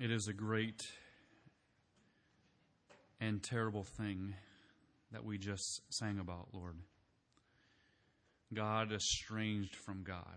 It is a great and terrible thing that we just sang about, Lord. God estranged from God.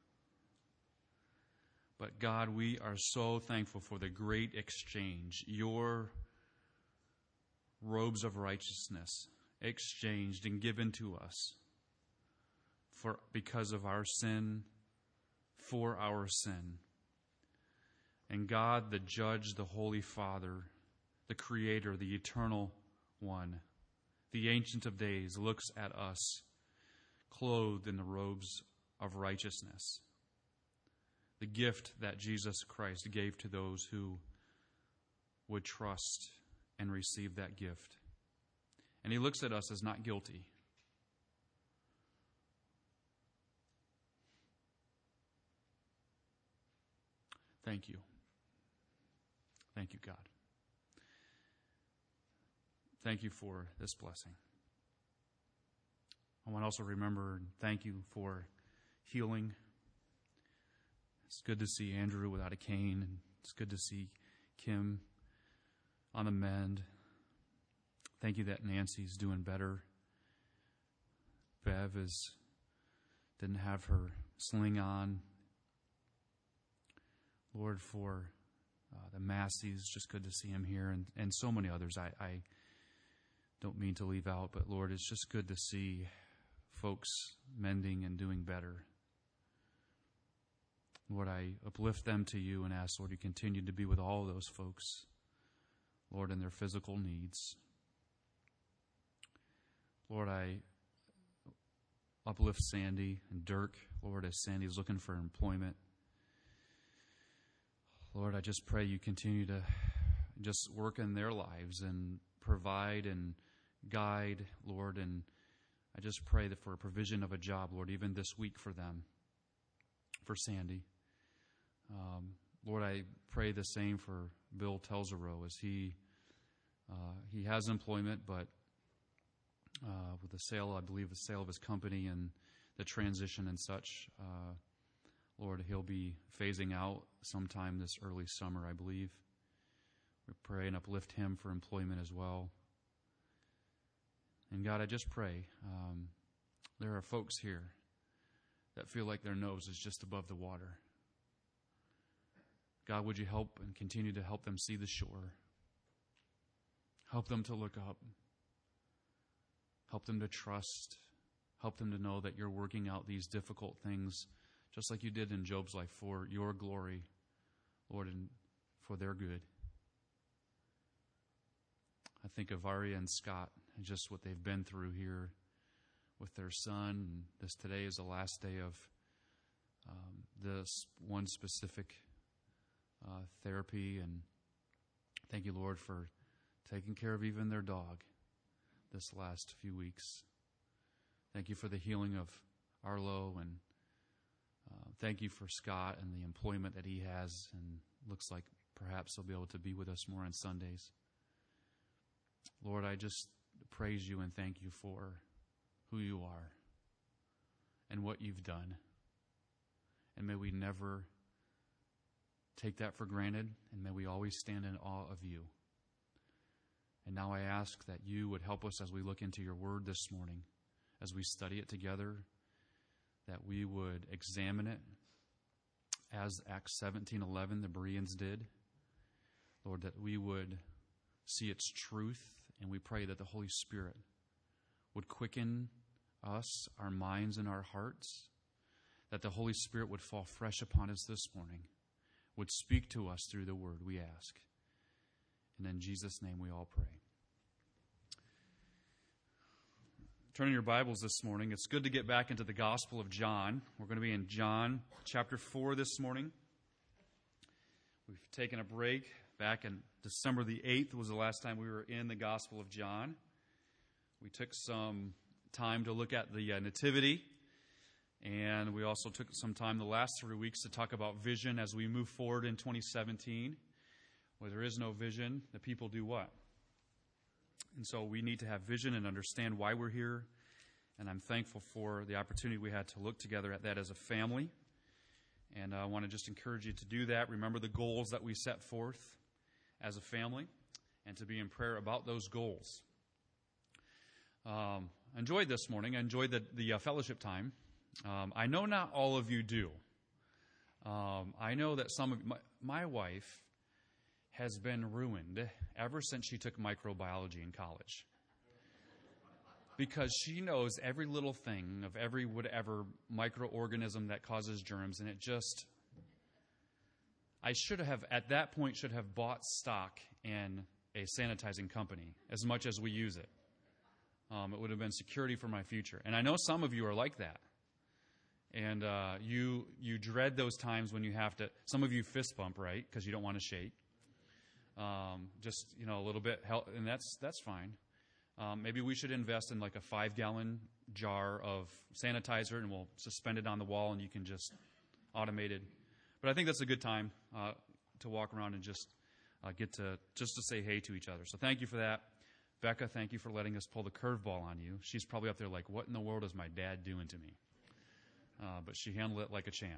But God, we are so thankful for the great exchange, your robes of righteousness exchanged and given to us because of our sin, for our sin. And God, the Judge, the Holy Father, the Creator, the Eternal One, the Ancient of Days, looks at us clothed in the robes of righteousness. The gift that Jesus Christ gave to those who would trust and receive that gift. And He looks at us as not guilty. Thank you. Thank you, God. Thank you for this blessing. I want to also remember and thank you for healing. It's good to see Andrew without a cane, and it's good to see Kim on the mend. Thank you that Nancy's doing better. Bev didn't have her sling on. Lord, for the Masseys, just good to see him here, and so many others. I don't mean to leave out, but Lord, it's just good to see folks mending and doing better. Lord, I uplift them to you and ask, Lord, you continue to be with all of those folks, Lord, in their physical needs. Lord, I uplift Sandy and Dirk, Lord, as Sandy's looking for employment. Lord, I just pray you continue to just work in their lives and provide and guide, Lord, and I just pray that for a provision of a job, Lord, even this week for them, for Sandy. Lord, I pray the same for Bill Telzero as he has employment, but with the sale, I believe the sale of his company and the transition and such, Lord, he'll be phasing out sometime this early summer, I believe. We pray and uplift him for employment as well. And God, I just pray, there are folks here that feel like their nose is just above the water. God, would you help and continue to help them see the shore? Help them to look up. Help them to trust. Help them to know that you're working out these difficult things just like you did in Job's life for your glory, Lord, and for their good. I think of Aria and Scott and just what they've been through here with their son. And today is the last day of this one specific therapy. And thank you, Lord, for taking care of even their dog this last few weeks. Thank you for the healing of Arlo, and thank you for Scott and the employment that he has, and looks like perhaps he'll be able to be with us more on Sundays. Lord, I just praise you and thank you for who you are and what you've done. And may we never take that for granted, and may we always stand in awe of you. And now I ask that you would help us as we look into your word this morning, as we study it together, that we would examine it as Acts 17:11, the Bereans did. Lord, that we would see its truth, and we pray that the Holy Spirit would quicken us, our minds and our hearts, that the Holy Spirit would fall fresh upon us this morning, would speak to us through the word, we ask. And in Jesus' name we all pray. Turn in your Bibles this morning. It's good to get back into the Gospel of John. We're going to be in John chapter 4 this morning. We've taken a break. Back in December the 8th was the last time we were in the Gospel of John. We took some time to look at the Nativity, and we also took some time the last 3 weeks to talk about vision as we move forward in 2017. Where there is no vision, the people do what? And so we need to have vision and understand why we're here. And I'm thankful for the opportunity we had to look together at that as a family. And I want to just encourage you to do that. Remember the goals that we set forth as a family and to be in prayer about those goals. Enjoyed this morning. I enjoyed the fellowship time. I know not all of you do. I know that some of my wife has been ruined ever since she took microbiology in college. Because she knows every little thing of every whatever microorganism that causes germs, and I should have, at that point, bought stock in a sanitizing company as much as we use it. It would have been security for my future. And I know some of you are like that. And you dread those times when you have to, some of you fist bump, right, because you don't want to shake. Just, a little bit, and that's fine. Maybe we should invest in like a 5-gallon jar of sanitizer, and we'll suspend it on the wall, and you can just automate it. But I think that's a good time to walk around and just get to say hey to each other. So thank you for that. Becca, thank you for letting us pull the curveball on you. She's probably up there like, what in the world is my dad doing to me? But she handled it like a champ.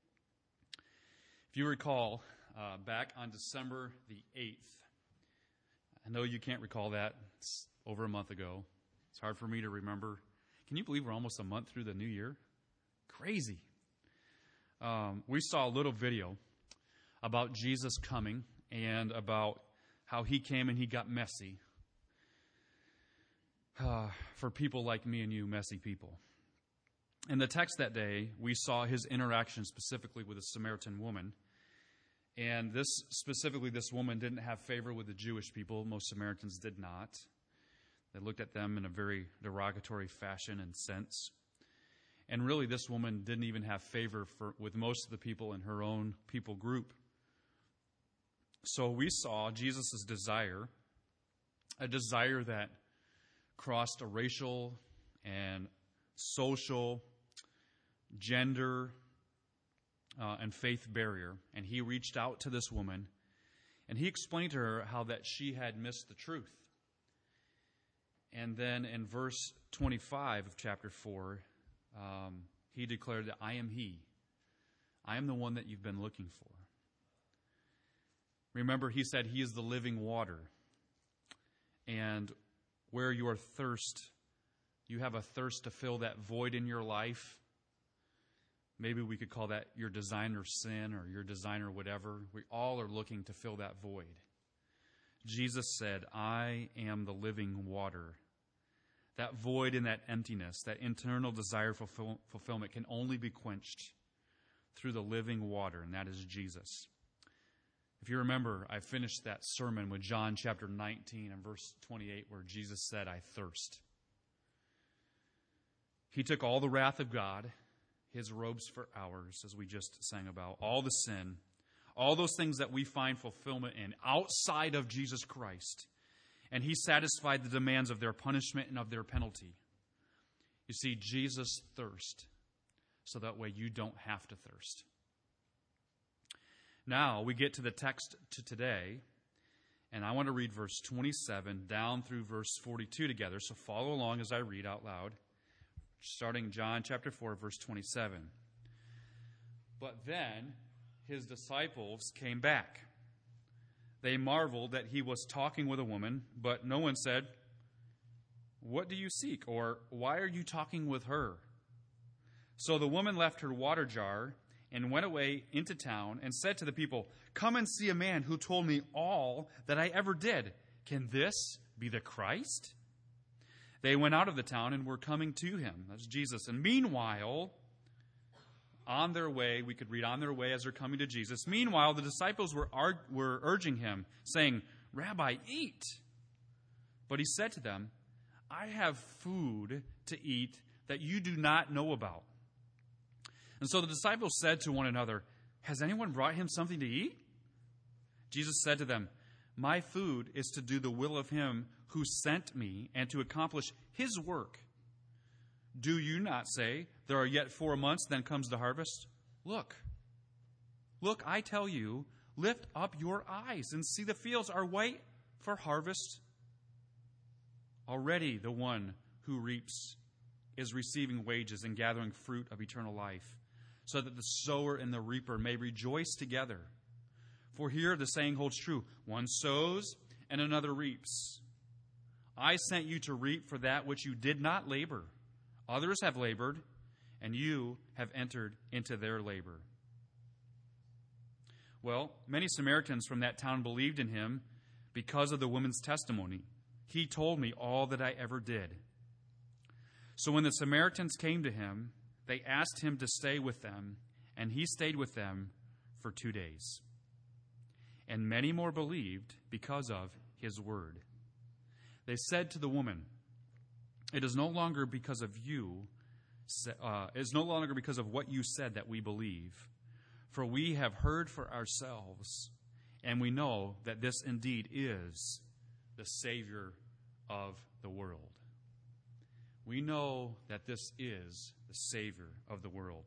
If you recall, back on December the 8th, I know you can't recall that. It's over a month ago. It's hard for me to remember. Can you believe we're almost a month through the new year? Crazy. We saw a little video about Jesus coming and about how he came and he got messy for people like me and you, messy people. In the text that day, we saw his interaction specifically with a Samaritan woman. And this woman didn't have favor with the Jewish people. Most Samaritans did not. They looked at them in a very derogatory fashion and sense. And really, this woman didn't even have favor with most of the people in her own people group. So we saw Jesus' desire, a desire that crossed a racial and social, gender, and faith barrier. And he reached out to this woman, and he explained to her how that she had missed the truth. And then in verse 25 of chapter 4, he declared that I am he. I am the one that you've been looking for. Remember, he said he is the living water. And where your thirst, you have a thirst to fill that void in your life. Maybe we could call that your designer sin or your designer whatever. We all are looking to fill that void. Jesus said, I am the living water. That void and that emptiness, that internal desire for fulfillment can only be quenched through the living water, and that is Jesus. If you remember, I finished that sermon with John chapter 19 and verse 28 where Jesus said, I thirst. He took all the wrath of God, his robes for ours, as we just sang about, all the sin, all those things that we find fulfillment in outside of Jesus Christ. And he satisfied the demands of their punishment and of their penalty. You see, Jesus thirst, so that way you don't have to thirst. Now we get to the text to today, and I want to read verse 27 down through verse 42 together. So follow along as I read out loud, starting John chapter 4, verse 27. But then his disciples came back. They marveled that he was talking with a woman, but no one said, what do you seek? Or why are you talking with her? So the woman left her water jar and went away into town and said to the people, come and see a man who told me all that I ever did. Can this be the Christ? They went out of the town and were coming to him. That's Jesus. And meanwhile, on their way, we could read on their way as they're coming to Jesus. Meanwhile, the disciples were urging him, saying, Rabbi, eat. But he said to them, I have food to eat that you do not know about. And so the disciples said to one another, has anyone brought him something to eat? Jesus said to them, my food is to do the will of him who sent me and to accomplish his work. Do you not say, there are yet 4 months, then comes the harvest? Look, I tell you, lift up your eyes and see the fields are white for harvest. Already the one who reaps is receiving wages and gathering fruit of eternal life, so that the sower and the reaper may rejoice together. For here the saying holds true, one sows and another reaps. I sent you to reap for that which you did not labor. Others have labored, and you have entered into their labor. Well, many Samaritans from that town believed in him because of the woman's testimony. He told me all that I ever did. So when the Samaritans came to him, they asked him to stay with them, and he stayed with them for 2 days. And many more believed because of his word. They said to the woman, "It is no longer because of you, it is no longer because of what you said that we believe, for we have heard for ourselves, and we know that this indeed is the Savior of the world." We know that this is the Savior of the world.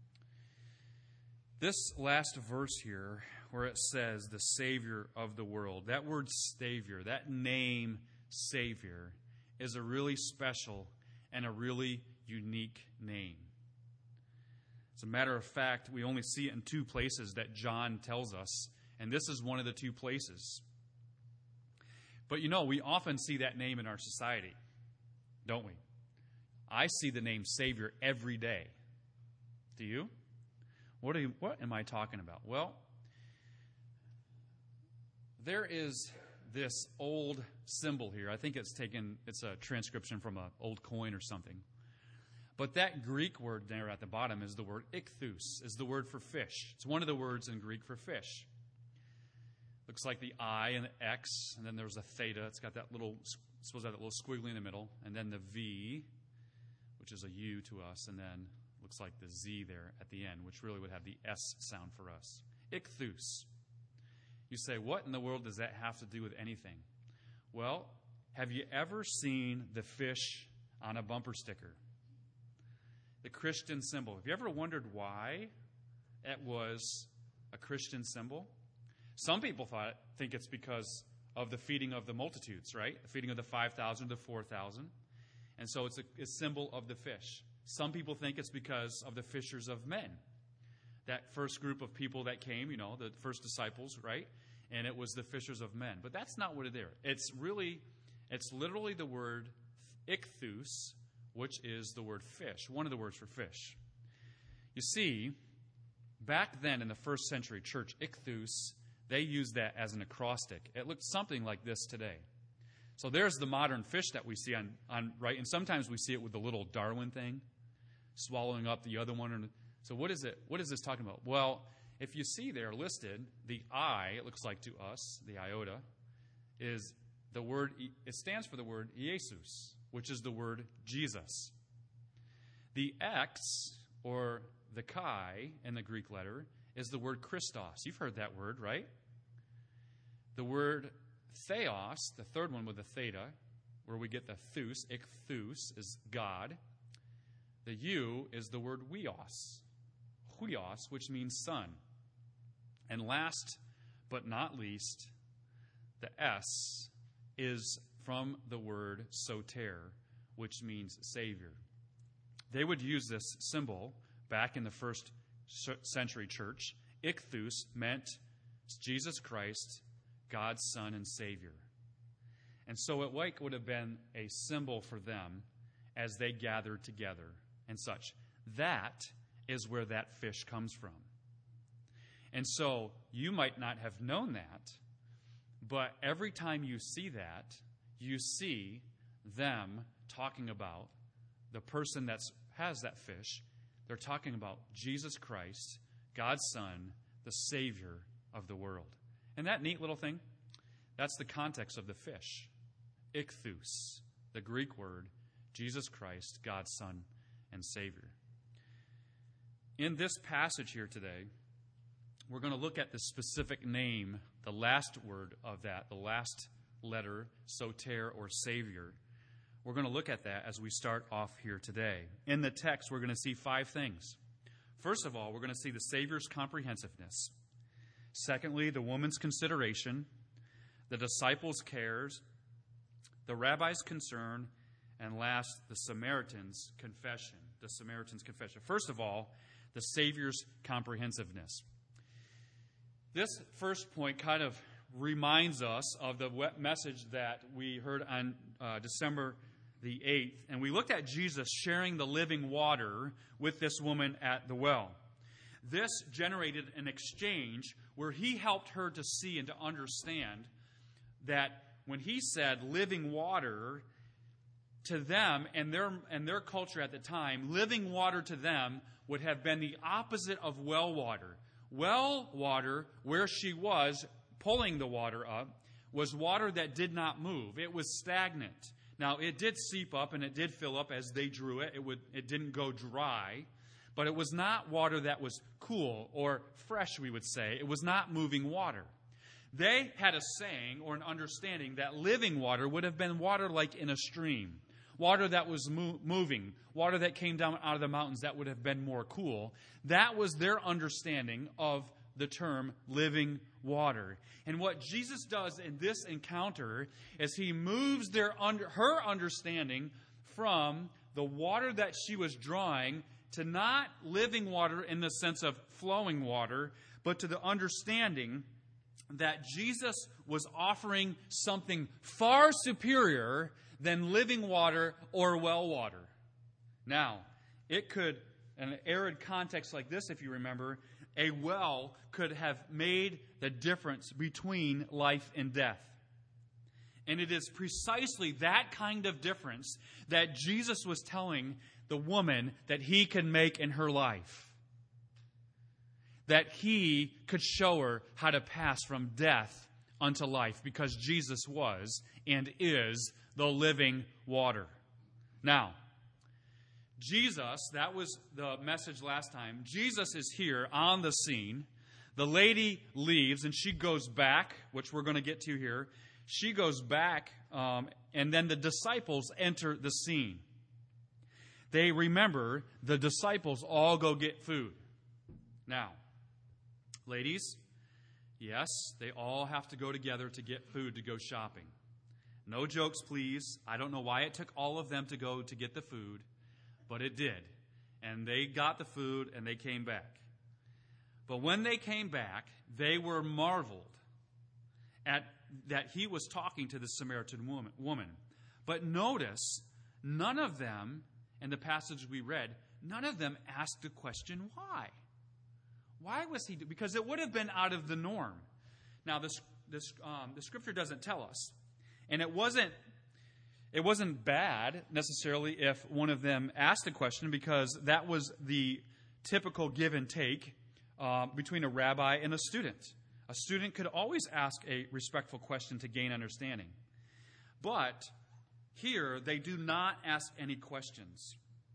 This last verse here, where it says the Savior of the world, that word Savior, that name Savior, is a really special and a really unique name. As a matter of fact, we only see it in 2 places that John tells us, and this is one of the 2 places. But we often see that name in our society, don't we? I see the name Savior every day. Do you? What am I talking about? Well, there is this old symbol here. I think it's a transcription from an old coin or something. But that Greek word there at the bottom is the word ichthus, is the word for fish. It's one of the words in Greek for fish. Looks like the I and the X, and then there's a theta. It's got that little squiggly in the middle, and then the V, which is a U to us, and then looks like the Z there at the end, which really would have the S sound for us. Ichthus. You say, what in the world does that have to do with anything? Well, have you ever seen the fish on a bumper sticker? The Christian symbol. Have you ever wondered why it was a Christian symbol? Some people think it's because of the feeding of the multitudes, right? The feeding of the 5,000 to 4,000. And so it's a symbol of the fish. Some people think it's because of the fishers of men. That first group of people that came, the first disciples, right? And it was the fishers of men. But that's not what it is. It's literally the word ichthus, which is the word fish, one of the words for fish. You see, back then in the first century church, ichthus, they used that as an acrostic. It looked something like this today. So there's the modern fish that we see on right, and sometimes we see it with the little Darwin thing, swallowing up the other one. So what is it? What is this talking about? Well, if you see there listed, the I, it looks like to us, the iota, is the word, it stands for the word Jesus, which is the word Jesus. The X, or the chi in the Greek letter, is the word Christos. You've heard that word, right? The word theos, the third one with a theta, where we get the thus, ichthus, is God. The U is the word huios, which means son. And last but not least, the S is from the word soter, which means Savior. They would use this symbol back in the first century church. Ichthus meant Jesus Christ, God's Son and Savior. And so it would have been a symbol for them as they gathered together and such. That is where that fish comes from. And so you might not have known that, but every time you see that, you see them talking about the person that has that fish. They're talking about Jesus Christ, God's Son, the Savior of the world. Isn't that a neat little thing? That's the context of the fish. Ichthus, the Greek word, Jesus Christ, God's Son and Savior. In this passage here today, we're going to look at the specific name, the last word of that, the last letter, soter or Savior. We're going to look at that as we start off here today. In the text, we're going to see 5 things. First of all, we're going to see the Savior's comprehensiveness. Secondly, the woman's consideration, the disciples' cares, the rabbi's concern, and last, the Samaritan's confession. The Samaritan's confession. First of all, the Savior's comprehensiveness. This first point kind of reminds us of the message that we heard on December the 8th. And we looked at Jesus sharing the living water with this woman at the well. This generated an exchange where he helped her to see and to understand that when he said living water to them and their culture at the time, living water to them would have been the opposite of well water. Well water, where she was pulling the water up, was water that did not move. It was stagnant. Now, it did seep up and it did fill up as they drew it. It didn't go dry. But it was not water that was cool or fresh, we would say. It was not moving water. They had a saying or an understanding that living water would have been water like in a stream. Water that was moving, water that came down out of the mountains that would have been more cool. That was their understanding of the term living water. And what Jesus does in this encounter is he moves her understanding from the water that she was drawing to not living water in the sense of flowing water, but to the understanding that Jesus was offering something far superior than living water or well water. Now, it could, in an arid context like this, if you remember, a well could have made the difference between life and death. And it is precisely that kind of difference that Jesus was telling the woman that he can make in her life. That he could show her how to pass from death unto life, because Jesus was and is the living water. Now, Jesus, that was the message last time. Jesus is here on the scene. The lady leaves and she goes back, which we're going to get to here. She goes back, and then the disciples enter the scene. They remember the disciples all go get food. Now, ladies, yes, they all have to go together to get food, to go shopping. No jokes, please. I don't know why it took all of them to go to get the food, but it did. And they got the food and they came back. But when they came back, they were marveled at that he was talking to the Samaritan woman. But notice, none of them, in the passage we read, none of them asked the question, why? Why was he? Because it would have been out of the norm. Now, the scripture doesn't tell us. And it wasn't bad, necessarily, if one of them asked a question, because that was the typical give and take between a rabbi and a student. A student could always ask a respectful question to gain understanding. But here, they do not ask any questions.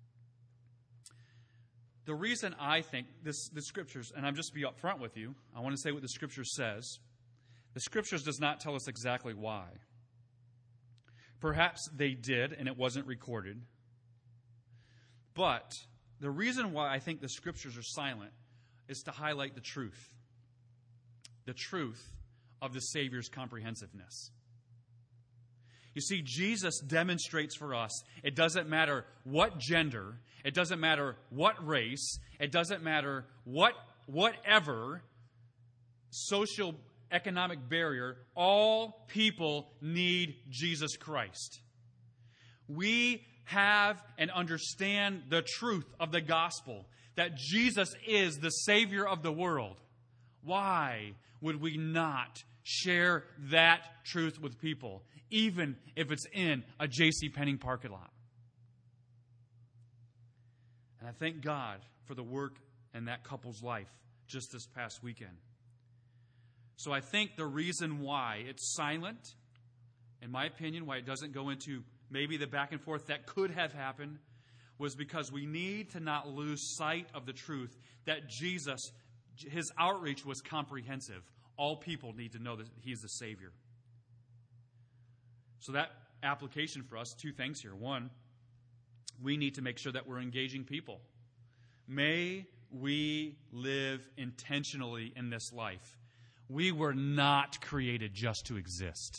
The reason I think the Scriptures, and I'm just be up front with you, I want to say what the Scripture says. The Scriptures does not tell us exactly why. Perhaps they did, and it wasn't recorded. But the reason why I think the Scriptures are silent is to highlight the truth. The truth of the Savior's comprehensiveness. You see, Jesus demonstrates for us, it doesn't matter what gender, it doesn't matter what race, it doesn't matter whatever social economic barrier, all people need Jesus Christ. We have and understand the truth of the gospel, that Jesus is the Savior of the world. Why would we not share that truth with people, even if it's in a J.C. Penney parking lot? And I thank God for the work in that couple's life just this past weekend. So I think the reason why it's silent, in my opinion, why it doesn't go into maybe the back and forth that could have happened, was because we need to not lose sight of the truth that Jesus, his outreach was comprehensive. All people need to know that he's the Savior. So that application for us, two things here. One, we need to make sure that we're engaging people. May we live intentionally in this life. We were not created just to exist.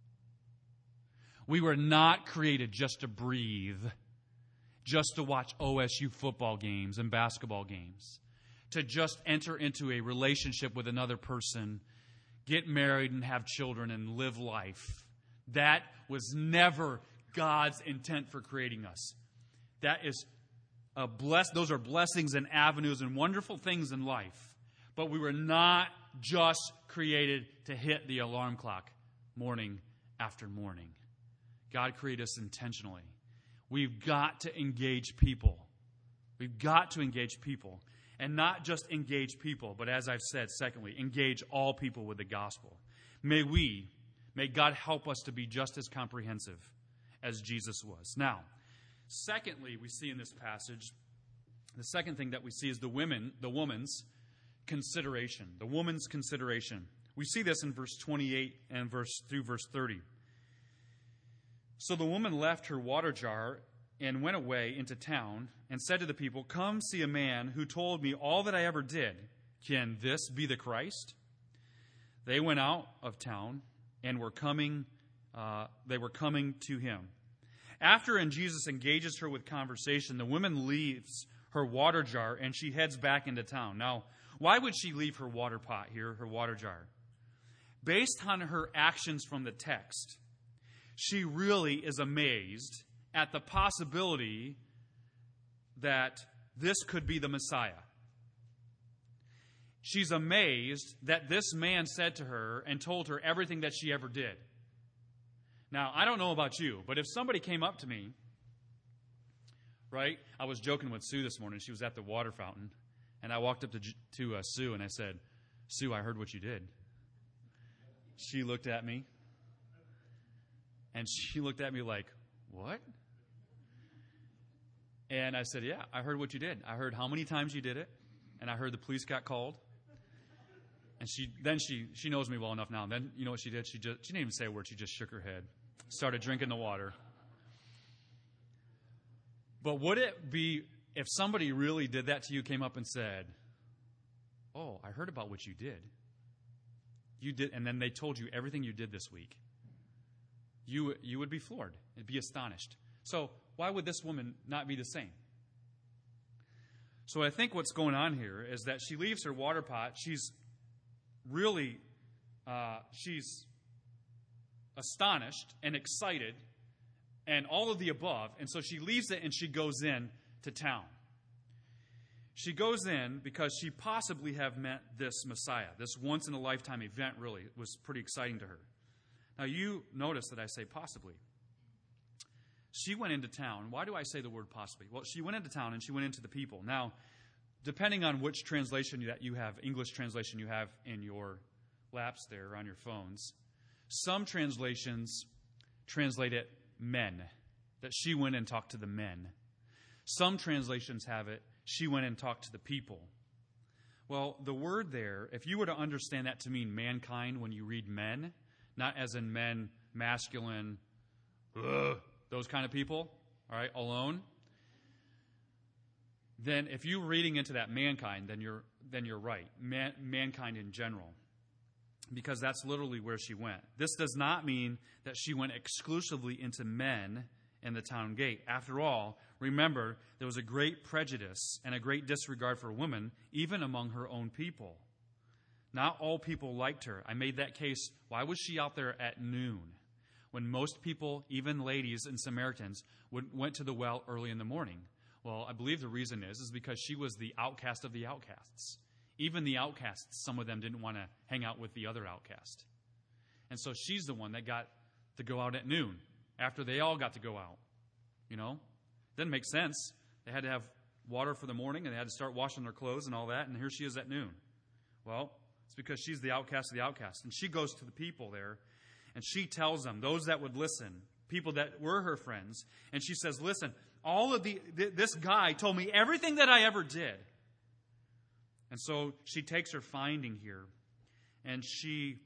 We were not created just to breathe, just to watch OSU football games and basketball games. to just enter into a relationship with another person, get married and have children and live life. That was never God's intent for creating us. That is those are blessings and avenues and wonderful things in life. But we were not just created to hit the alarm clock morning after morning. God created us intentionally. We've got to engage people. We've got to engage people. And not just engage people, but as I've said, secondly, engage all people with the gospel. May God help us to be just as comprehensive as Jesus was. Now, secondly, we see in this passage, the second thing that we see is the woman's consideration. The woman's consideration. We see this in verse 28 and through verse 30. So the woman left her water jar and went away into town and said to the people, "Come see a man who told me all that I ever did. Can this be the Christ?" They went out of town and were coming to him. After Jesus engages her with conversation, the woman leaves her water jar and she heads back into town. Now, why would she leave her water pot here, her water jar? Based on her actions from the text, she really is amazed at the possibility that this could be the Messiah. She's amazed that this man said to her and told her everything that she ever did. Now, I don't know about you, but if somebody came up to me, right? I was joking with Sue this morning. She was at the water fountain, and I walked up to Sue and I said, "Sue, I heard what you did." She looked at me, and she looked at me like, "What?" And I said, "Yeah, I heard what you did. I heard how many times you did it, and I heard the police got called." And she knows me well enough now. And then you know what she did? She didn't even say a word. She just shook her head, started drinking the water. But would it be if somebody really did that to you, came up and said, "Oh, I heard about what you did. You did," and then they told you everything you did this week. You would be floored. You'd be astonished. So why would this woman not be the same? So I think what's going on here is that she leaves her water pot. She's really, she's astonished and excited and all of the above. And so she leaves it and she goes in to town. She goes in because she possibly have met this Messiah. This once-in-a-lifetime event really was pretty exciting to her. Now, you notice that I say possibly. She went into town. Why do I say the word possibly? Well, she went into town and she went into the people. Now, depending on which translation that you have, English translation you have in your laps there on your phones, some translations translate it men, that she went and talked to the men. Some translations have it, she went and talked to the people. Well, the word there, if you were to understand that to mean mankind when you read men, not as in men, masculine, those kind of people, all right, alone, then if you're reading into that mankind, then you're right. Mankind in general. Because that's literally where she went. This does not mean that she went exclusively into men in the town gate. After all, remember, there was a great prejudice and a great disregard for women, even among her own people. Not all people liked her. I made that case. Why was she out there at noon? When most people, even ladies and Samaritans, went to the well early in the morning. Well, I believe the reason is because she was the outcast of the outcasts. Even the outcasts, some of them didn't want to hang out with the other outcast. And so she's the one that got to go out at noon, after they all got to go out. You know? Doesn't make sense. They had to have water for the morning, and they had to start washing their clothes and all that, and here she is at noon. Well, it's because she's the outcast of the outcast. And she goes to the people there, and she tells them, those that would listen, people that were her friends, and she says, "Listen, all of this guy told me everything that I ever did." And so she takes her finding here, and she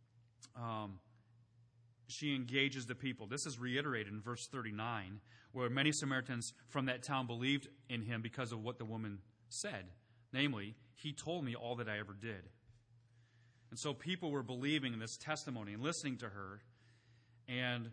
engages the people. This is reiterated in verse 39, where many Samaritans from that town believed in him because of what the woman said. Namely, "He told me all that I ever did." And so people were believing in this testimony and listening to her, and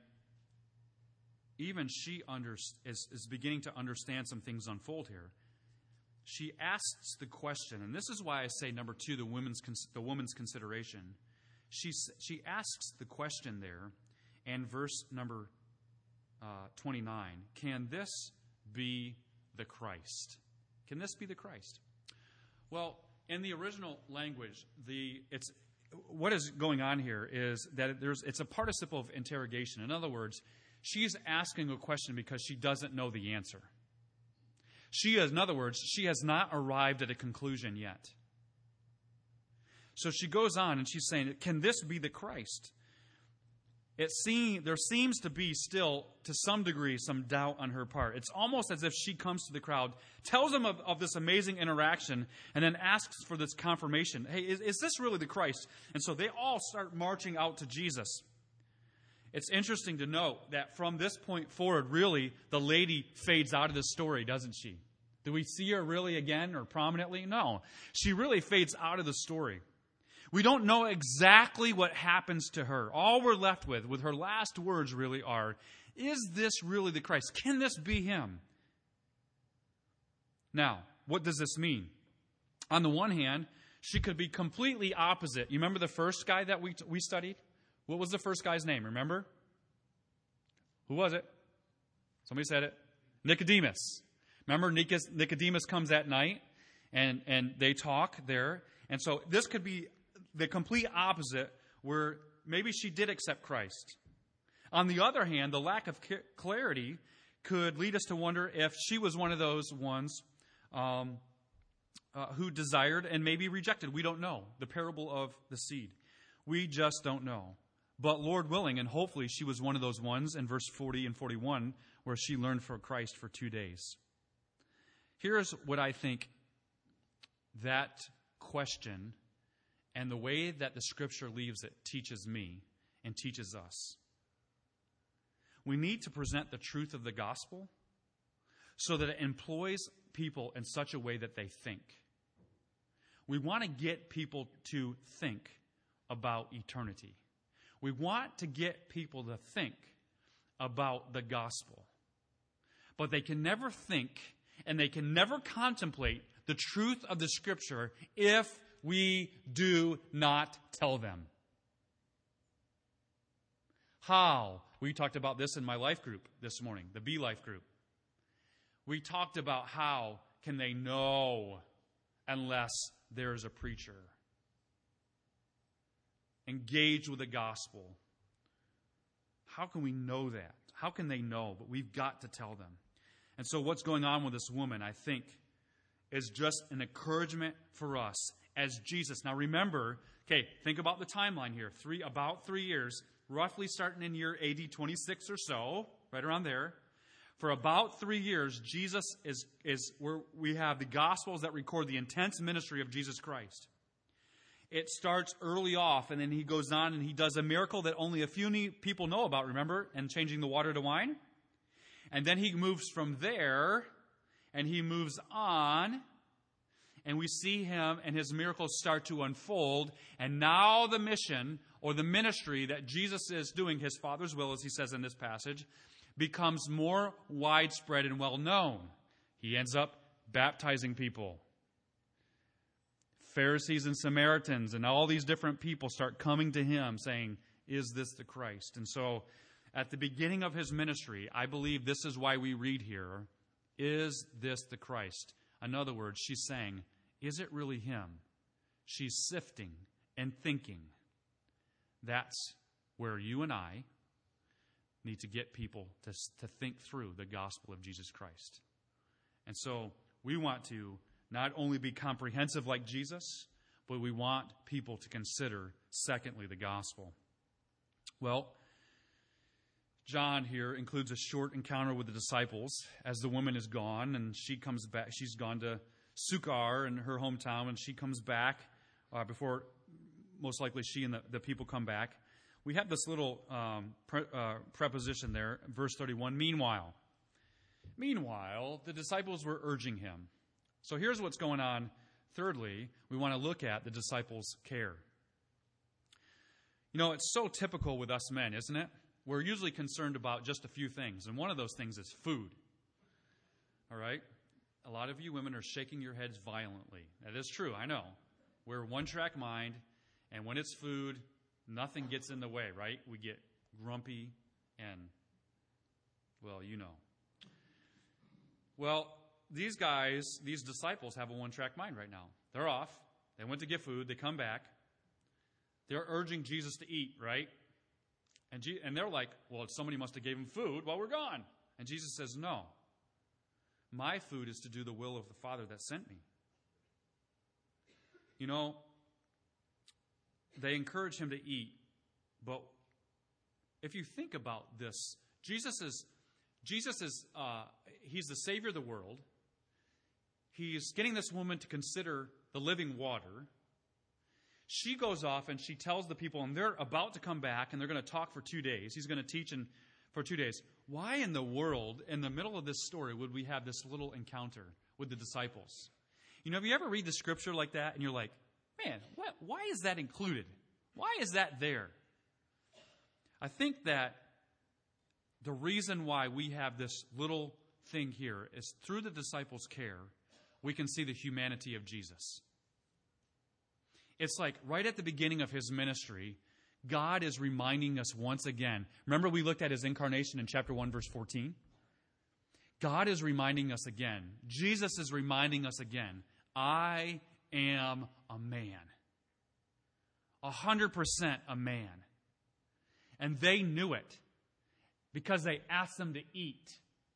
even she is beginning to understand some things unfold here. she asks the question, and this is why I say number 2, the woman's consideration. She asks the question there, and verse number 29, can this be the Christ? Can this be the Christ? Well, in the original language, what is going on here is that it's a participle of interrogation. In other words, she's asking a question because she doesn't know the answer. In other words, she has not arrived at a conclusion yet. So she goes on and she's saying, can this be the Christ? There seems to be still, to some degree, some doubt on her part. It's almost as if she comes to the crowd, tells them of this amazing interaction, and then asks for this confirmation. Hey, is this really the Christ? And so they all start marching out to Jesus. It's interesting to note that from this point forward, really, the lady fades out of the story, doesn't she? Do we see her really again or prominently? No. She really fades out of the story. We don't know exactly what happens to her. All we're left with her last words really are, is this really the Christ? Can this be him? Now, what does this mean? On the one hand, she could be completely opposite. You remember the first guy that we studied? What was the first guy's name, remember? Who was it? Somebody said it. Nicodemus. Remember, Nicodemus comes at night, and they talk there. And so this could be the complete opposite, where maybe she did accept Christ. On the other hand, the lack of clarity could lead us to wonder if she was one of those ones who desired and maybe rejected. We don't know. The parable of the seed. We just don't know. But Lord willing, and hopefully she was one of those ones in verse 40 and 41 where she learned for Christ for 2 days. Here's what I think that question and the way that the Scripture leaves it teaches me and teaches us. We need to present the truth of the gospel so that it employs people in such a way that they think. We want to get people to think about eternity. We want to get people to think about the gospel. But they can never think and they can never contemplate the truth of the Scripture if we do not tell them. How? We talked about this in my life group this morning, the B Life group. We talked about how can they know unless there's a preacher. Engage with the gospel. How can we know that? How can they know? But we've got to tell them. And so what's going on with this woman, I think, is just an encouragement for us as Jesus. Now remember, think about the timeline here. About 3 years, roughly starting in year AD 26 or so, right around there. For about 3 years, Jesus is where we have the Gospels that record the intense ministry of Jesus Christ. It starts early off, and then he goes on and he does a miracle that only a few people know about, remember? And changing the water to wine. And then he moves from there, and he moves on, and we see him and his miracles start to unfold. And now the mission or the ministry that Jesus is doing, his Father's will, as he says in this passage, becomes more widespread and well known. He ends up baptizing people. Pharisees and Samaritans and all these different people start coming to him saying, is this the Christ? And so at the beginning of his ministry, I believe this is why we read here, is this the Christ? In other words, she's saying, is it really him? She's sifting and thinking. That's where you and I need to get people to think through the gospel of Jesus Christ. And so we want to not only be comprehensive like Jesus, but we want people to consider, secondly, the gospel. Well, John here includes a short encounter with the disciples as the woman is gone, and she comes back. She's gone to Sychar in her hometown, and she comes back before, most likely, she and the people come back. We have this little preposition there, verse 31, meanwhile. Meanwhile, the disciples were urging him. So here's what's going on. Thirdly, we want to look at the disciples' care. You know, it's so typical with us men, isn't it? We're usually concerned about just a few things, and one of those things is food. All right? A lot of you women are shaking your heads violently. That is true, I know. We're one-track mind, and when it's food, nothing gets in the way, right? We get grumpy and, well, you know. Well, these disciples have a one-track mind right now. They're off. They went to get food. They come back. They're urging Jesus to eat, right? And they're like, well, somebody must have gave him food while we're gone. And Jesus says, no. My food is to do the will of the Father that sent me. You know, they encourage him to eat, but if you think about this, Jesus is he's the Savior of the world. He's getting this woman to consider the living water. She goes off and she tells the people, and they're about to come back, and they're going to talk for 2 days. He's going to teach for 2 days. Why in the world, in the middle of this story, would we have this little encounter with the disciples? You know, have you ever read the scripture like that, and you're like, man, why is that included? Why is that there? I think that the reason why we have this little thing here is through the disciples' care, we can see the humanity of Jesus. It's like right at the beginning of his ministry, God is reminding us once again. Remember we looked at his incarnation in chapter 1, verse 14? God is reminding us again. Jesus is reminding us again. I am a man. 100% a man. And they knew it because they asked them to eat.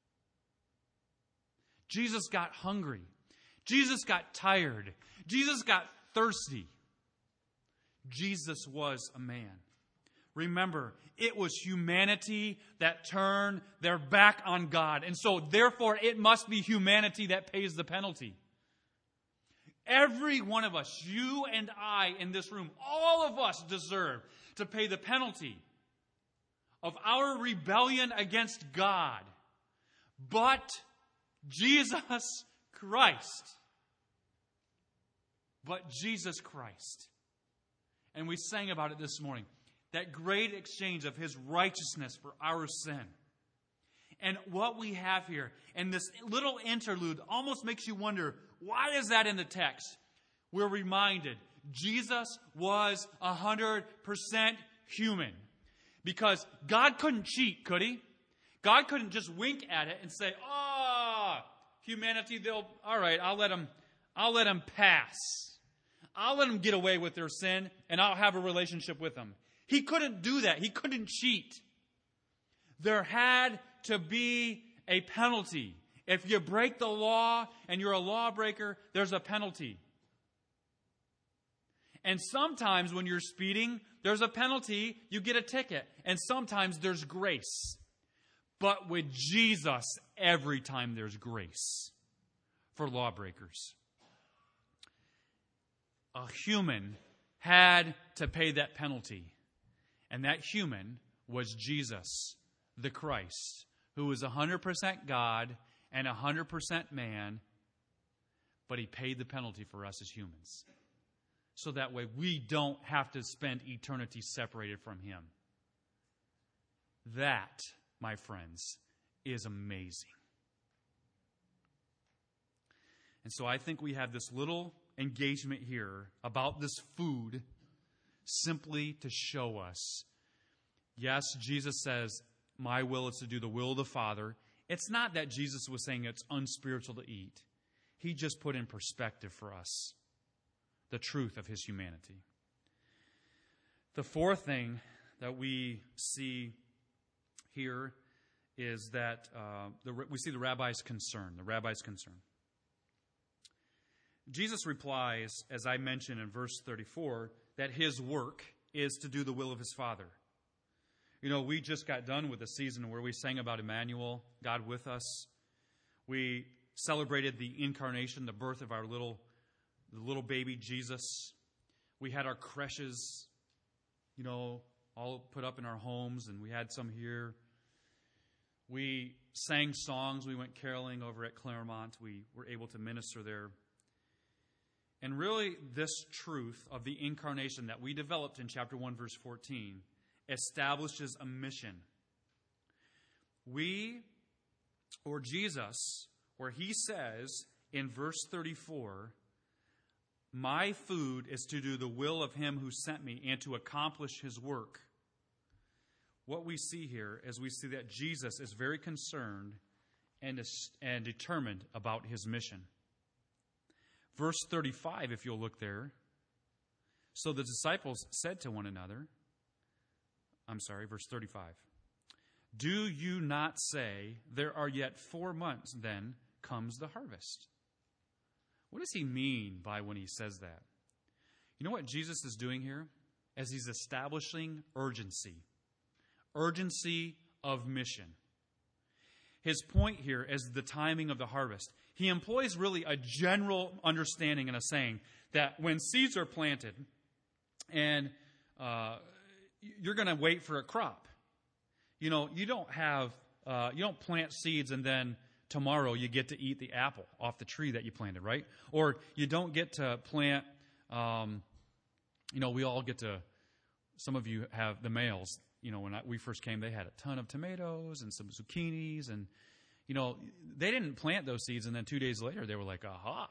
Jesus got hungry. Jesus got tired. Jesus got thirsty. Jesus was a man. Remember, it was humanity that turned their back on God. And so, therefore, it must be humanity that pays the penalty. Every one of us, you and I in this room, all of us deserve to pay the penalty of our rebellion against God. But Jesus Christ. But Jesus Christ. And we sang about it this morning. That great exchange of his righteousness for our sin. And what we have here, and this little interlude almost makes you wonder, why is that in the text? We're reminded, Jesus was 100% human. Because God couldn't cheat, could he? God couldn't just wink at it and say, humanity, all right, I'll let them pass. I'll let them get away with their sin, and I'll have a relationship with them. He couldn't do that. He couldn't cheat. There had to be a penalty. If you break the law and you're a lawbreaker, there's a penalty. And sometimes when you're speeding, there's a penalty, you get a ticket. And sometimes there's grace. But with Jesus, every time there's grace for lawbreakers. A human had to pay that penalty. And that human was Jesus, the Christ, who was 100% God and 100% man, but he paid the penalty for us as humans. So that way we don't have to spend eternity separated from him. That, my friends, is amazing. And so I think we have this little engagement here about this food simply to show us, yes, Jesus says, my will is to do the will of the Father. It's not that Jesus was saying it's unspiritual to eat. He just put in perspective for us the truth of his humanity. The fourth thing that we see here is that we see the rabbi's concern. The rabbi's concern. Jesus replies, as I mentioned in verse 34, that his work is to do the will of his Father. You know, we just got done with a season where we sang about Emmanuel, God with us. We celebrated the incarnation, the birth of our little baby Jesus. We had our creches, all put up in our homes, and we had some here. We sang songs. We went caroling over at Claremont. We were able to minister there. And really, this truth of the incarnation that we developed in chapter 1, verse 14, establishes a mission. Jesus, where he says, in verse 34, my food is to do the will of him who sent me and to accomplish his work. What we see here is we see that Jesus is very concerned and determined about his mission. Verse 35, if you'll look there. So the disciples said to one another, verse 35. Do you not say, there are yet 4 months, then comes the harvest? What does he mean by when he says that? You know what Jesus is doing here? As he's establishing urgency. Urgency of mission. His point here is the timing of the harvest. He employs really a general understanding and a saying that when seeds are planted and you're going to wait for a crop. You know, you don't plant seeds and then tomorrow you get to eat the apple off the tree that you planted, right? Or you don't get to plant, we all get to, some of you have the males. You know, when we first came, they had a ton of tomatoes and some zucchinis. And, they didn't plant those seeds. And then 2 days later, they were like, aha,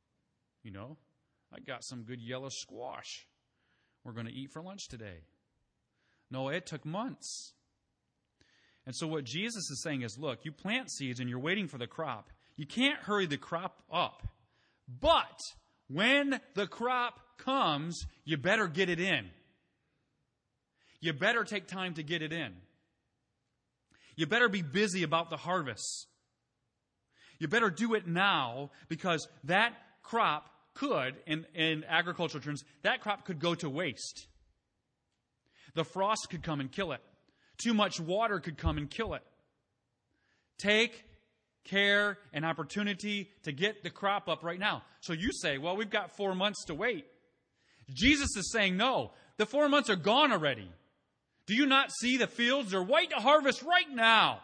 I got some good yellow squash we're going to eat for lunch today. No, it took months. And so what Jesus is saying is, look, you plant seeds and you're waiting for the crop. You can't hurry the crop up. But when the crop comes, you better get it in. You better take time to get it in. You better be busy about the harvest. You better do it now, because that crop could, in agricultural terms, that crop could go to waste. The frost could come and kill it. Too much water could come and kill it. Take care and opportunity to get the crop up right now. So you say, well, we've got 4 months to wait. Jesus is saying, no, the 4 months are gone already. Do you not see the fields? They're white to harvest right now.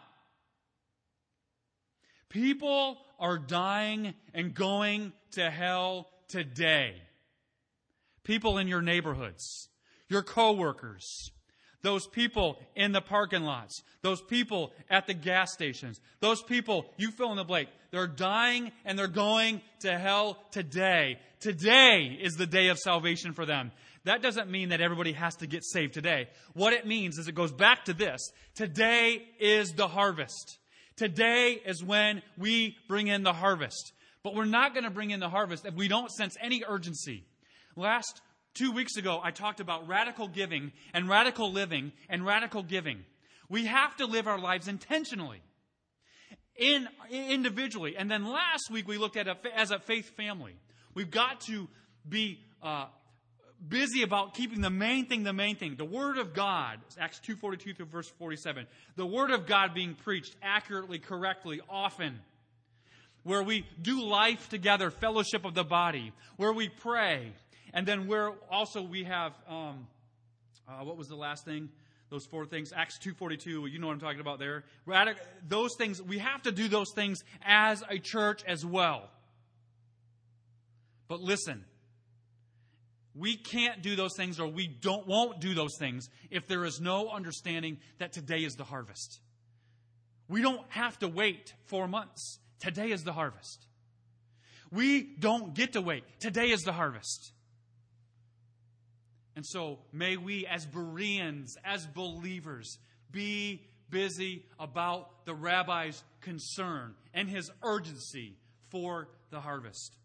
People are dying and going to hell today. People in your neighborhoods, your coworkers, those people in the parking lots, those people at the gas stations, those people, you fill in the blank, they're dying and they're going to hell today. Today is the day of salvation for them. That doesn't mean that everybody has to get saved today. What it means is it goes back to this. Today is the harvest. Today is when we bring in the harvest. But we're not going to bring in the harvest if we don't sense any urgency. Last 2 weeks ago, I talked about radical giving and radical living and radical giving. We have to live our lives intentionally, individually. And then last week, we looked at as a faith family. We've got to be busy about keeping the main thing. The Word of God, Acts 2:42 through verse 47. The Word of God being preached accurately, correctly, often. Where we do life together, fellowship of the body. Where we pray. And then where also we have, what was the last thing? Those 4 things. Acts 2:42, you know what I'm talking about there. Those things, we have to do those things as a church as well. But listen, we can't do those things, or we won't do those things if there is no understanding that today is the harvest. We don't have to wait 4 months. Today is the harvest. We don't get to wait. Today is the harvest. And so may we as Bereans, as believers, be busy about the rabbi's concern and his urgency for the harvest.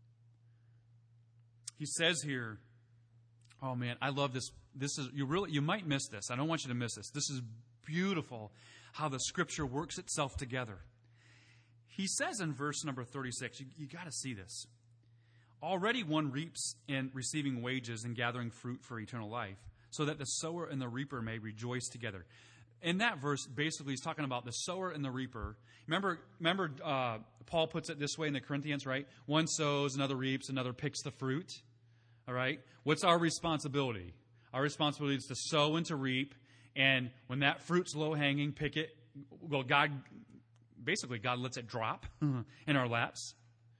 He says here, oh man, I love this. You might miss this. I don't want you to miss this. This is beautiful how the Scripture works itself together. He says in verse number 36, you got to see this. Already one reaps in receiving wages and gathering fruit for eternal life, so that the sower and the reaper may rejoice together. In that verse, basically, he's talking about the sower and the reaper. Remember, Paul puts it this way in the Corinthians, right? One sows, another reaps, another picks the fruit. All right? What's our responsibility? Our responsibility is to sow and to reap. And when that fruit's low-hanging, pick it. Well, God lets it drop in our laps.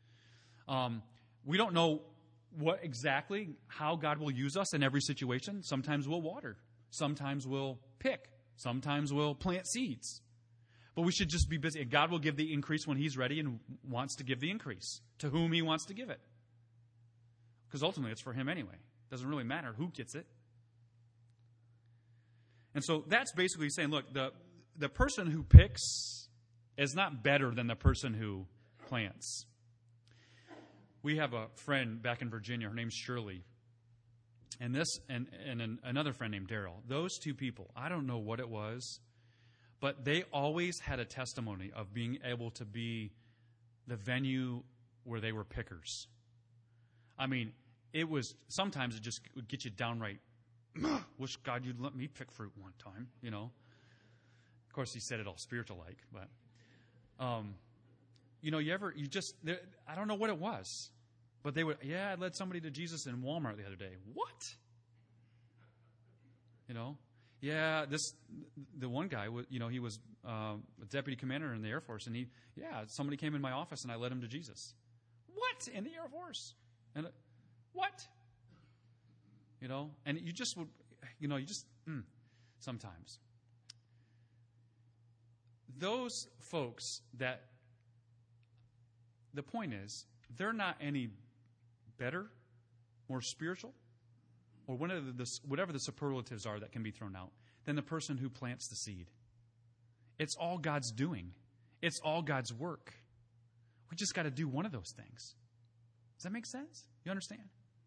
We don't know how God will use us in every situation. Sometimes we'll water. Sometimes we'll pick. Sometimes we'll plant seeds. But we should just be busy. And God will give the increase when He's ready and wants to give the increase to whom He wants to give it. Because ultimately it's for Him anyway. It doesn't really matter who gets it. And so that's basically saying, look, the person who picks is not better than the person who plants. We have a friend back in Virginia. Her name's Shirley. And another friend named Daryl. Those two people, I don't know what it was, but they always had a testimony of being able to be the venue where they were pickers. I mean, sometimes it just would get you downright, wish God you'd let me pick fruit one time, you know. Of course, he said it all spiritual-like, but, I don't know what it was, but they would, I led somebody to Jesus in Walmart the other day. What? You know? Yeah, the one guy, he was a deputy commander in the Air Force, and somebody came in my office and I led him to Jesus. What? In the Air Force? And what? You know, and you just would, sometimes. Those folks the point is, they're not any better, more spiritual, or whatever the superlatives are that can be thrown out, than the person who plants the seed. It's all God's doing. It's all God's work. We just got to do one of those things. Does that make sense? You understand?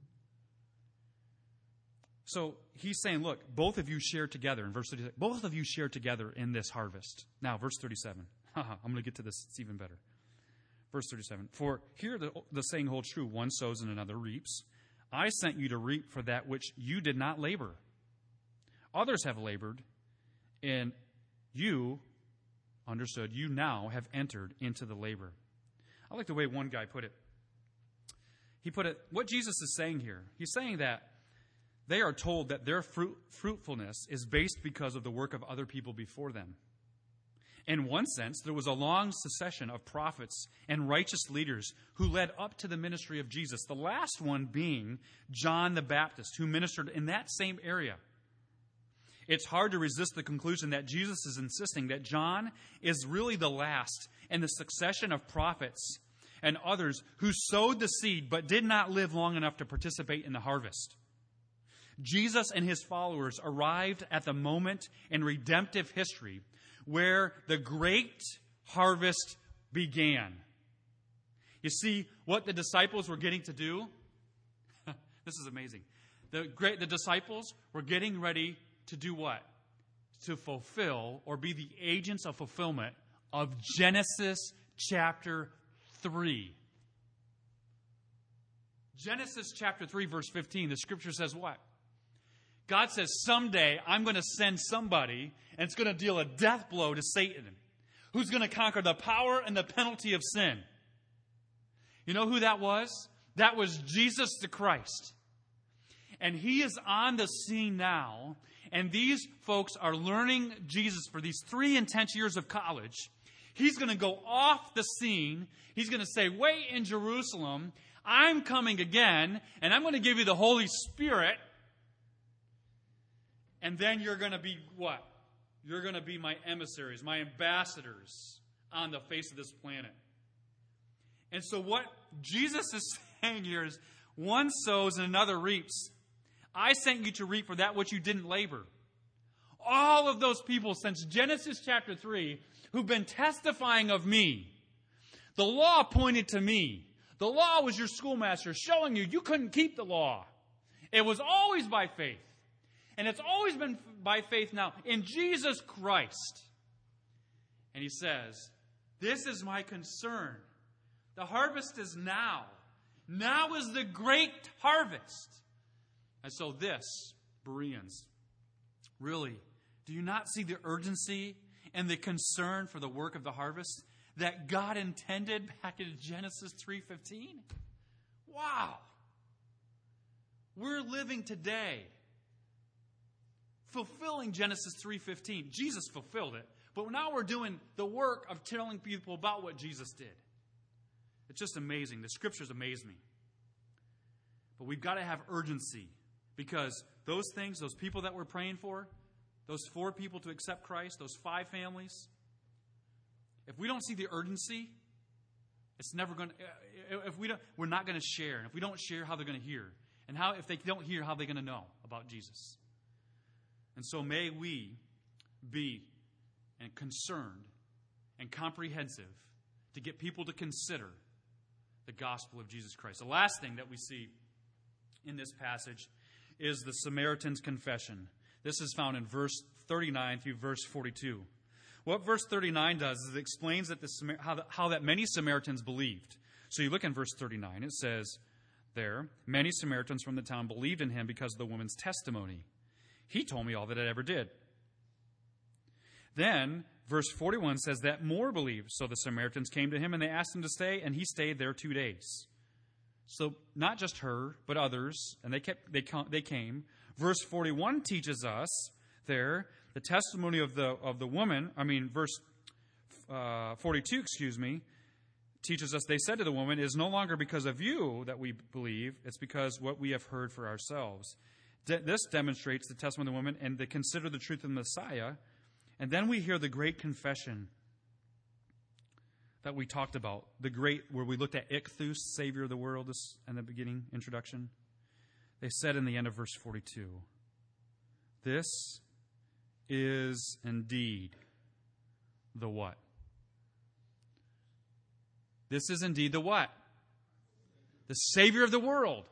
So he's saying, look, both of you share together. In verse 37, both of you share together in this harvest. Now, verse 37. I'm going to get to this. It's even better. Verse 37. For here the saying holds true. One sows and another reaps. I sent you to reap for that which you did not labor. Others have labored, and you now have entered into the labor. I like the way one guy put it. He put it, what Jesus is saying here, he's saying that they are told that their fruitfulness is based because of the work of other people before them. In one sense, there was a long succession of prophets and righteous leaders who led up to the ministry of Jesus, the last one being John the Baptist, who ministered in that same area. It's hard to resist the conclusion that Jesus is insisting that John is really the last in the succession of prophets and others who sowed the seed but did not live long enough to participate in the harvest. Jesus and his followers arrived at the moment in redemptive history where the great harvest began. You see what the disciples were getting to do? This is amazing. The disciples were getting ready to do what? To fulfill or be the agents of fulfillment of Genesis chapter 3. Genesis chapter 3, verse 15, the scripture says what? God says, someday I'm going to send somebody and it's going to deal a death blow to Satan, who's going to conquer the power and the penalty of sin. You know who that was? That was Jesus the Christ. And he is on the scene now, and these folks are learning Jesus for these 3 intense years of college. He's going to go off the scene. He's going to say, wait in Jerusalem, I'm coming again, and I'm going to give you the Holy Spirit. And then you're going to be what? You're going to be my emissaries, my ambassadors on the face of this planet. And so what Jesus is saying here is, one sows and another reaps. I sent you to reap for that which you didn't labor. All of those people since Genesis chapter 3 who've been testifying of me. The law pointed to me. The law was your schoolmaster showing you couldn't keep the law. It was always by faith. And it's always been by faith now in Jesus Christ. And he says, this is my concern. The harvest is now. Now is the great harvest. And so this, Bereans, really, do you not see the urgency and the concern for the work of the harvest that God intended back in Genesis 3:15? Wow. We're living today fulfilling Genesis 3:15. Jesus fulfilled it. But now we're doing the work of telling people about what Jesus did. It's just amazing. The scriptures amaze me. But we've got to have urgency, because those things, those people that we're praying for, those 4 people to accept Christ, those 5 families, If we don't see the urgency, it's never going to, we're not going to share. And if we don't share, how they're going to hear. And if they don't hear, how are they going to know about Jesus? And so may we be concerned and comprehensive to get people to consider the gospel of Jesus Christ. The last thing that we see in this passage is the Samaritan's confession. This is found in verse 39 through verse 42. What verse 39 does is it explains that how that many Samaritans believed. So you look in verse 39. It says there, many Samaritans from the town believed in him because of the woman's testimony. He told me all that I ever did. Then verse 41 says that more believed. So the Samaritans came to him and they asked him to stay, and he stayed there 2 days. So not just her, but others, and they came. Verse 41 teaches us there the testimony of the woman. Verse 42, teaches us. They said to the woman, "It is no longer because of you that we believe; it's because what we have heard for ourselves." This demonstrates the testimony of the woman, and they consider the truth of the Messiah. And then we hear the great confession that we talked about, where we looked at Ichthus, Savior of the world, in the beginning introduction. They said in the end of verse 42, "This is indeed the what?" This is indeed the what? The Savior of the world.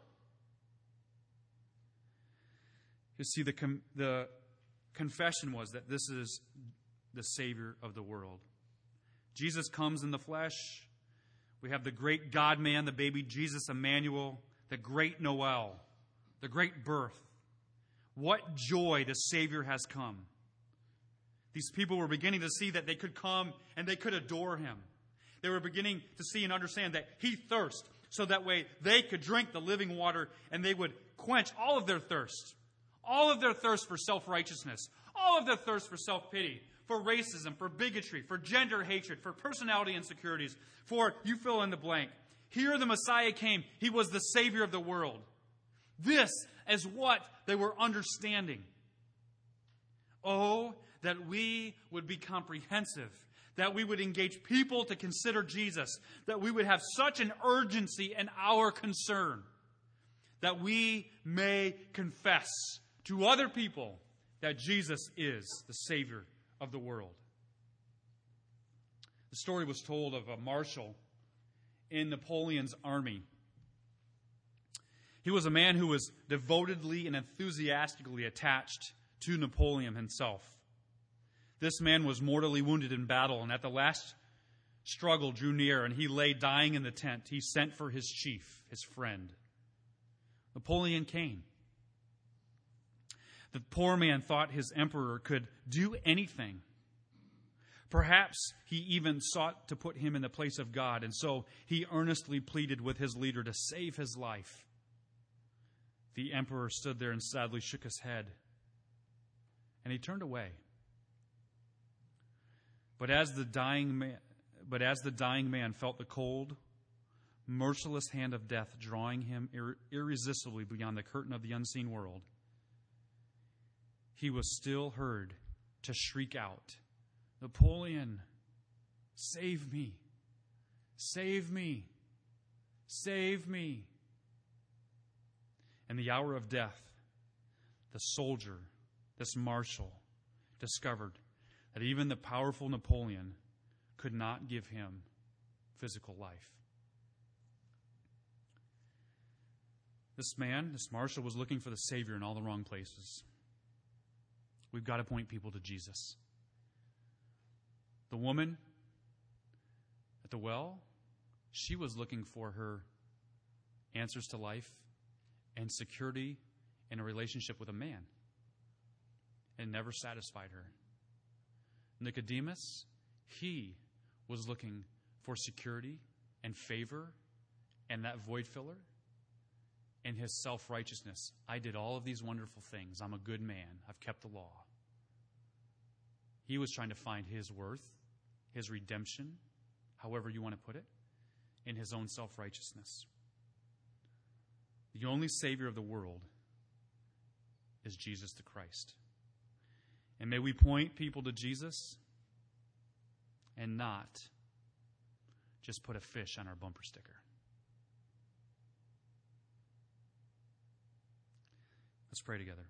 You see, the confession was that this is the Savior of the world. Jesus comes in the flesh. We have the great God-man, the baby Jesus Emmanuel, the great Noel, the great birth. What joy the Savior has come. These people were beginning to see that they could come and they could adore him. They were beginning to see and understand that he thirsts, so that way they could drink the living water and they would quench all of their thirst. All of their thirst for self-righteousness. All of their thirst for self-pity. For racism, for bigotry, for gender hatred, for personality insecurities. For you fill in the blank. Here the Messiah came. He was the Savior of the world. This is what they were understanding. Oh, that we would be comprehensive. That we would engage people to consider Jesus. That we would have such an urgency in our concern. That we may confess to other people that Jesus is the Savior of the world. The story was told of a marshal in Napoleon's army. He was a man who was devotedly and enthusiastically attached to Napoleon himself. This man was mortally wounded in battle, and at the last struggle drew near, and he lay dying in the tent. He sent for his chief, his friend. Napoleon came. The poor man thought his emperor could do anything. Perhaps he even sought to put him in the place of God, and so he earnestly pleaded with his leader to save his life. The emperor stood there and sadly shook his head, and he turned away. But as the dying man felt the cold, merciless hand of death drawing him irresistibly beyond the curtain of the unseen world, he was still heard to shriek out, "Napoleon, save me, save me, save me." In the hour of death, the soldier, this marshal, discovered that even the powerful Napoleon could not give him physical life. This marshal, was looking for the Savior in all the wrong places. We've got to point people to Jesus. The woman at the well, she was looking for her answers to life and security in a relationship with a man. It never satisfied her. Nicodemus, he was looking for security and favor and that void filler in his self-righteousness. I did all of these wonderful things. I'm a good man. I've kept the law. He was trying to find his worth, his redemption, however you want to put it, in his own self-righteousness. The only Savior of the world is Jesus the Christ. And may we point people to Jesus, and not just put a fish on our bumper sticker. Let's pray together.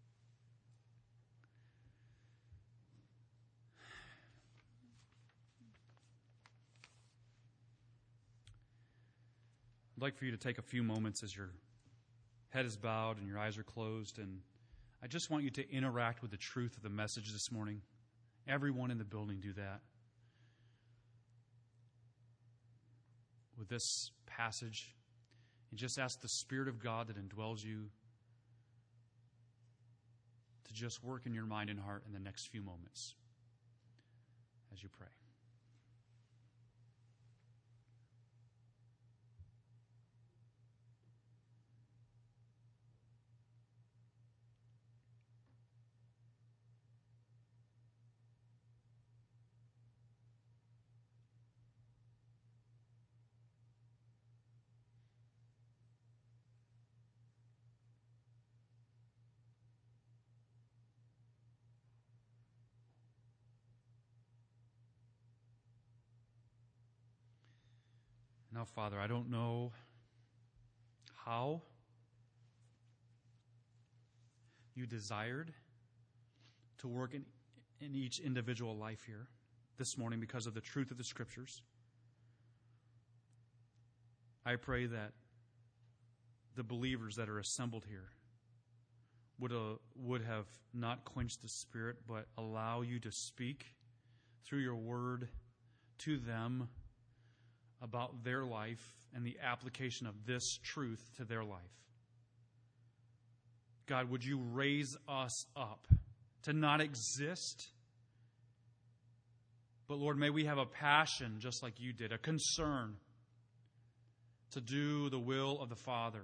I'd like for you to take a few moments as your head is bowed and your eyes are closed, and I just want you to interact with the truth of the message this morning. Everyone in the building do that. With this passage, and just ask the Spirit of God that indwells you to just work in your mind and heart in the next few moments as you pray. Now, Father, I don't know how you desired to work in each individual life here this morning because of the truth of the Scriptures. I pray that the believers that are assembled here would have not quenched the Spirit, but allow you to speak through your word to them about their life and the application of this truth to their life. God, would you raise us up to not exist, but Lord, may we have a passion just like you did, a concern to do the will of the Father.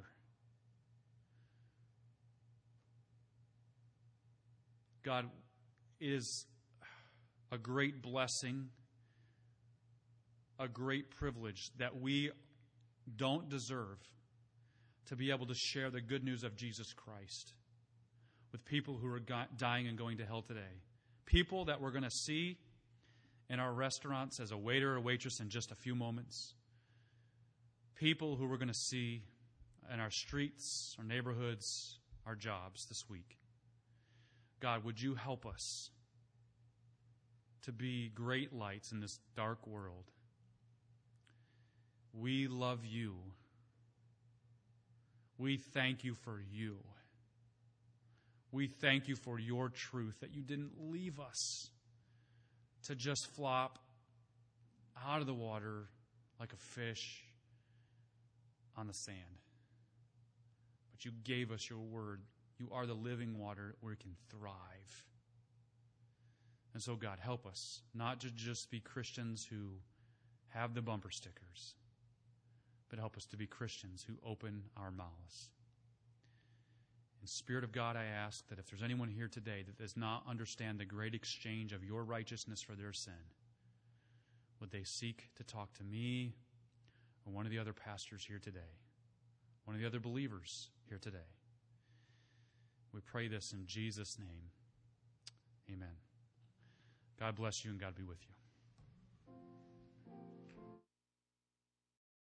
God, it is a great blessing, a great privilege that we don't deserve to be able to share the good news of Jesus Christ with people who are dying and going to hell today. People that we're going to see in our restaurants as a waiter or waitress in just a few moments. People who we're going to see in our streets, our neighborhoods, our jobs this week. God, would you help us to be great lights in this dark world? We love you. We thank you for you. We thank you for your truth, that you didn't leave us to just flop out of the water like a fish on the sand. But you gave us your word. You are the living water where we can thrive. And so, God, help us not to just be Christians who have the bumper stickers, but help us to be Christians who open our mouths. In Spirit of God, I ask that if there's anyone here today that does not understand the great exchange of your righteousness for their sin, would they seek to talk to me or one of the other pastors here today, one of the other believers here today. We pray this in Jesus' name. Amen. God bless you and God be with you.